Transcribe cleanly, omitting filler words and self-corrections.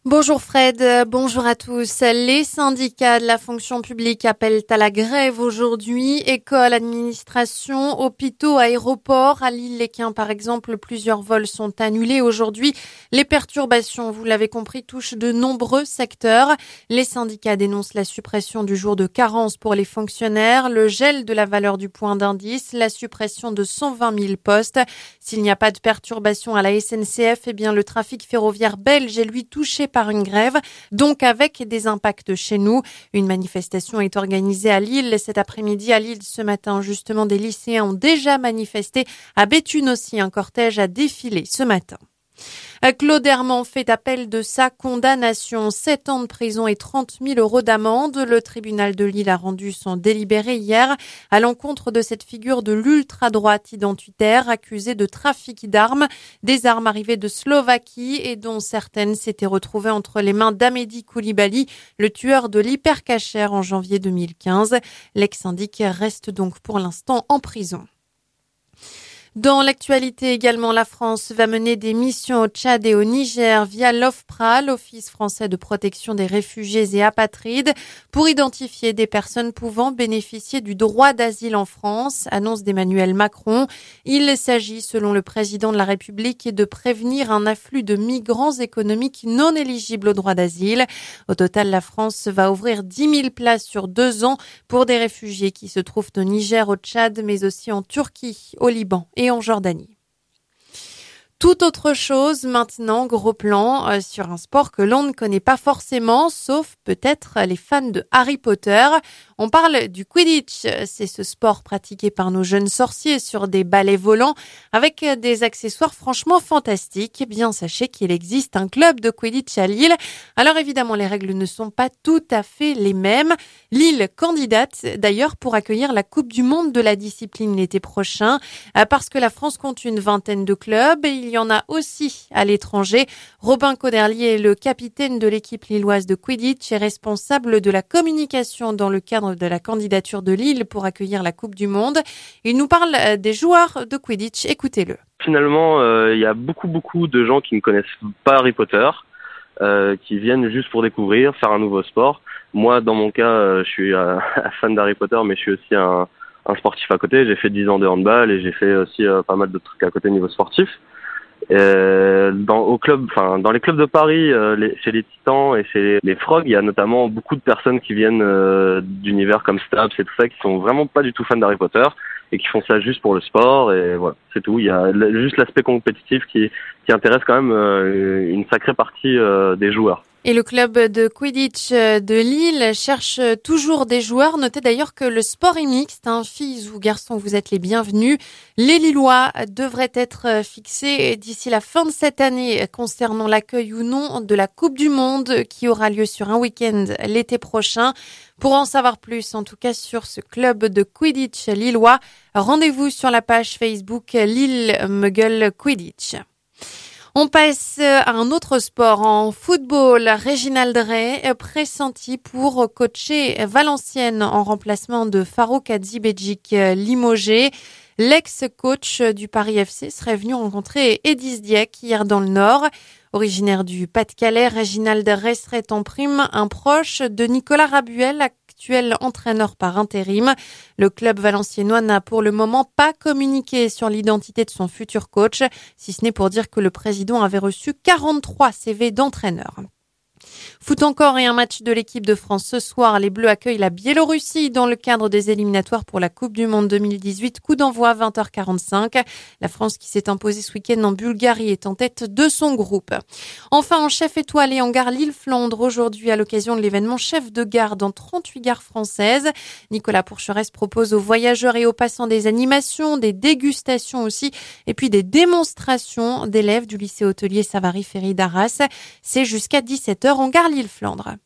Bonjour Fred, bonjour à tous. Les syndicats de la fonction publique appellent à la grève aujourd'hui. Écoles, administration, hôpitaux, aéroports. À Lille-les-Quins, par exemple, plusieurs vols sont annulés aujourd'hui. Les perturbations, vous l'avez compris, touchent de nombreux secteurs. Les syndicats dénoncent la suppression du jour de carence pour les fonctionnaires, le gel de la valeur du point d'indice, la suppression de 120 000 postes. S'il n'y a pas de perturbation à la SNCF, le trafic ferroviaire belge est lui touché par une grève, donc avec des impacts chez nous. Une manifestation est organisée à Lille cet après-midi. À Lille, ce matin, justement, des lycéens ont déjà manifesté. À Béthune aussi, un cortège a défilé ce matin. Claude Herman fait appel de sa condamnation. 7 ans de prison et 30 000 euros d'amende. Le tribunal de Lille a rendu son délibéré hier à l'encontre de cette figure de l'ultra-droite identitaire accusée de trafic d'armes, des armes arrivées de Slovaquie et dont certaines s'étaient retrouvées entre les mains d'Amédi Koulibaly, le tueur de l'hypercacher en janvier 2015. L'ex-syndic reste donc pour l'instant en prison. Dans l'actualité également, la France va mener des missions au Tchad et au Niger via l'OFPRA, l'Office français de protection des réfugiés et apatrides, pour identifier des personnes pouvant bénéficier du droit d'asile en France, annonce d'Emmanuel Macron. Il s'agit, selon le président de la République, de prévenir un afflux de migrants économiques non éligibles au droit d'asile. Au total, la France va ouvrir 10 000 places sur 2 ans pour des réfugiés qui se trouvent au Niger, au Tchad, mais aussi en Turquie, au Liban et en Jordanie. Tout autre chose maintenant, gros plan sur un sport que l'on ne connaît pas forcément, sauf peut-être les fans de Harry Potter. On parle du Quidditch, c'est ce sport pratiqué par nos jeunes sorciers sur des balais volants avec des accessoires franchement fantastiques. Eh bien, sachez qu'il existe un club de Quidditch à Lille. Alors évidemment, les règles ne sont pas tout à fait les mêmes. Lille candidate d'ailleurs pour accueillir la Coupe du Monde de la discipline l'été prochain, parce que la France compte une vingtaine de clubs et il y en a aussi à l'étranger. Robin Coderlier est le capitaine de l'équipe lilloise de Quidditch et responsable de la communication dans le cadre de la candidature de Lille pour accueillir la Coupe du Monde. Il nous parle des joueurs de Quidditch. Écoutez-le. Finalement, il y a beaucoup de gens qui ne connaissent pas Harry Potter, qui viennent juste pour découvrir, faire un nouveau sport. Moi, dans mon cas, je suis un fan d'Harry Potter, mais je suis aussi un sportif à côté. J'ai fait 10 ans de handball et j'ai fait aussi pas mal de trucs à côté niveau sportif. Dans les clubs de Paris, chez les Titans et chez les Frogs, il y a notamment beaucoup de personnes qui viennent d'univers comme Stabs et tout ça, qui sont vraiment pas du tout fans d'Harry Potter et qui font ça juste pour le sport, et voilà, c'est tout. Il y a juste l'aspect compétitif qui intéresse quand même une sacrée partie des joueurs. Et le club de Quidditch de Lille cherche toujours des joueurs. Notez d'ailleurs que le sport est mixte, filles ou garçons, vous êtes les bienvenus. Les Lillois devraient être fixés d'ici la fin de cette année concernant l'accueil ou non de la Coupe du Monde qui aura lieu sur un week-end l'été prochain. Pour en savoir plus, en tout cas sur ce club de Quidditch lillois, rendez-vous sur la page Facebook Lille Muggle Quidditch. On passe à un autre sport en football. Réginald Ray est pressenti pour coacher Valenciennes en remplacement de Farouk Hadzibejic limogé. L'ex-coach du Paris FC serait venu rencontrer Edis Dieck hier dans le Nord. Originaire du Pas-de-Calais, Réginald Ray serait en prime un proche de Nicolas Rabuel, actuel entraîneur par intérim. Le club valenciennois n'a pour le moment pas communiqué sur l'identité de son futur coach, si ce n'est pour dire que le président avait reçu 43 CV d'entraîneurs. Foot encore et un match de l'équipe de France ce soir. Les Bleus accueillent la Biélorussie dans le cadre des éliminatoires pour la Coupe du Monde 2018. Coup d'envoi 20h45. La France qui s'est imposée ce week-end en Bulgarie est en tête de son groupe. Enfin, en chef étoilé en gare Lille-Flandre aujourd'hui à l'occasion de l'événement chef de gare dans 38 gares françaises. Nicolas Pourcheresse propose aux voyageurs et aux passants des animations, des dégustations aussi et puis des démonstrations d'élèves du lycée hôtelier Savary-Ferry d'Arras. C'est jusqu'à 17h en gare Lille-Flandre.